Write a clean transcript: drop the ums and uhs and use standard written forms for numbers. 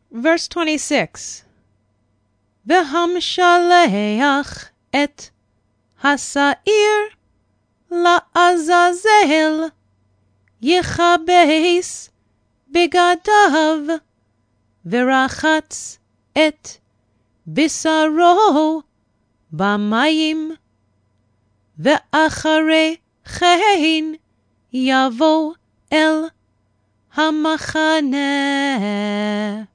Verse 26. והמשלח את השעיר לעזאזל, יכבס בגדיו, ורחץ את בשרו במים, ואחרי כן יבוא אל המחנה.